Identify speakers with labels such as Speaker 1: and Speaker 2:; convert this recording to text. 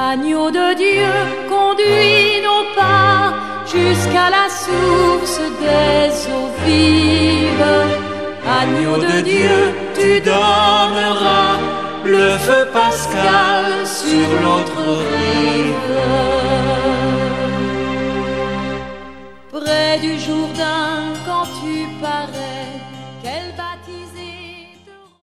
Speaker 1: Agneau de Dieu, conduis nos pas jusqu'à la source des eaux vives. Agneau de Dieu, tu donneras le feu pascal sur l'autre rive. Près du Jourdain, quand tu parais, quelle